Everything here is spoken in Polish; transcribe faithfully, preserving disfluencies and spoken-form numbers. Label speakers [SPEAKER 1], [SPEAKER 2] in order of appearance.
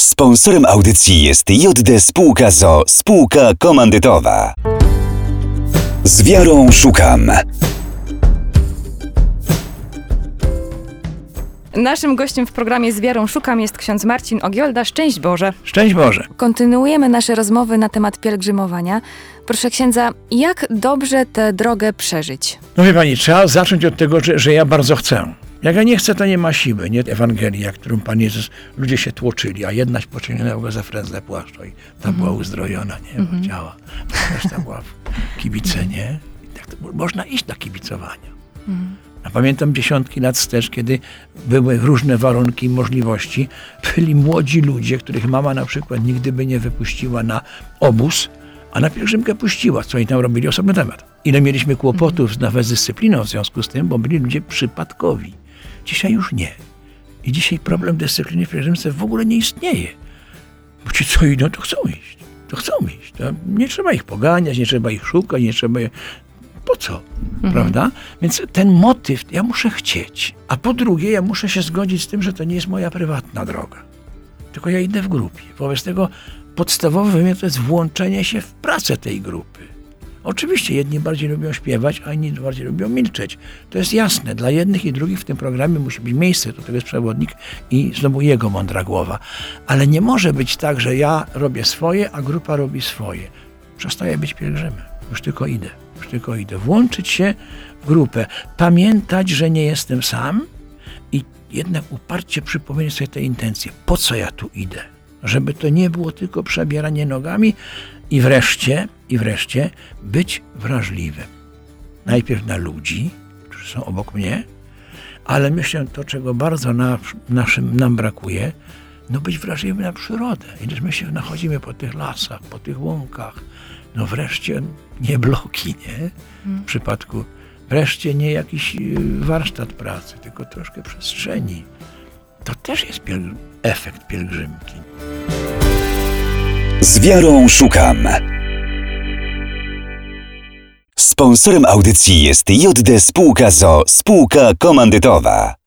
[SPEAKER 1] Sponsorem audycji jest J D Spółka z o o, spółka komandytowa. Z wiarą szukam.
[SPEAKER 2] Naszym gościem w programie Z wiarą szukam jest ksiądz Marcin Ogiolda. Szczęść Boże.
[SPEAKER 3] Szczęść Boże.
[SPEAKER 2] Kontynuujemy nasze rozmowy na temat pielgrzymowania. Proszę księdza, jak dobrze tę drogę przeżyć?
[SPEAKER 3] No wie pani, trzeba zacząć od tego, że, że ja bardzo chcę. Jak ja nie chcę, to nie ma siły. Nie Ewangelia, którą Pan Jezus, ludzie się tłoczyli, a jednaś pociągnęła go za frędzle płaszcza i ta mm-hmm. była uzdrojona, nie? Mm-hmm. Działa. Reszta była w kibice, nie? I tak to, można iść na kibicowania. Mm. A pamiętam dziesiątki lat wstecz, kiedy były różne warunki i możliwości. Byli młodzi ludzie, których mama na przykład nigdy by nie wypuściła na obóz, a na pielgrzymkę puściła. Co oni tam robili? Osobny temat. Ile mieliśmy kłopotów mm. nawet z dyscypliną w związku z tym, bo byli ludzie przypadkowi. Dzisiaj już nie. I dzisiaj problem dyscypliny w pielgrzymce w ogóle nie istnieje. Bo ci co idą, to chcą iść. To chcą iść. To nie trzeba ich poganiać, nie trzeba ich szukać, nie trzeba je... Po co? Mhm. Prawda? Więc ten motyw, ja muszę chcieć. A po drugie, ja muszę się zgodzić z tym, że to nie jest moja prywatna droga. Tylko ja idę w grupie. Wobec tego podstawowy wymiar to jest włączenie się w pracę tej grupy. Oczywiście jedni bardziej lubią śpiewać, a inni bardziej lubią milczeć. To jest jasne. Dla jednych i drugich w tym programie musi być miejsce. Do tego jest przewodnik i znowu jego mądra głowa. Ale nie może być tak, że ja robię swoje, a grupa robi swoje. Przestaję być pielgrzymem. Już tylko idę. Już tylko idę. Włączyć się w grupę. Pamiętać, że nie jestem sam i jednak uparcie przypomnieć sobie te intencje. Po co ja tu idę? Żeby to nie było tylko przebieranie nogami i wreszcie, i wreszcie być wrażliwym. Najpierw na ludzi, którzy są obok mnie, ale myślę to, czego bardzo na, naszym, nam brakuje, no być wrażliwym na przyrodę. Ileż my się nachodzimy po tych lasach, po tych łąkach. No wreszcie nie bloki, nie? W przypadku wreszcie nie jakiś warsztat pracy, tylko troszkę przestrzeni. To też jest pielgr- efekt pielgrzymki.
[SPEAKER 1] Z wiarą szukam. Sponsorem audycji jest J D Spółka z o o, spółka komandytowa.